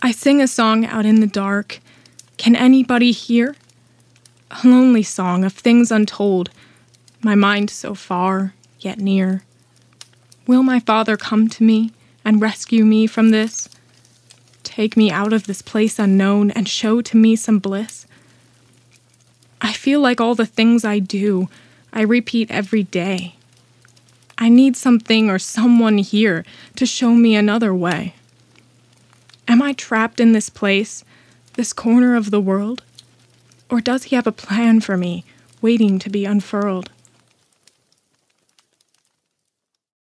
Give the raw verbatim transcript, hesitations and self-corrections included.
I sing a song out in the dark. Can anybody hear? A lonely song of things untold, my mind so far, yet near. Will my Father come to me and rescue me from this? Take me out of this place unknown and show to me some bliss? I feel like all the things I do, I repeat every day. I need something or someone here to show me another way. Am I trapped in this place, this corner of the world? Or does he have a plan for me, waiting to be unfurled?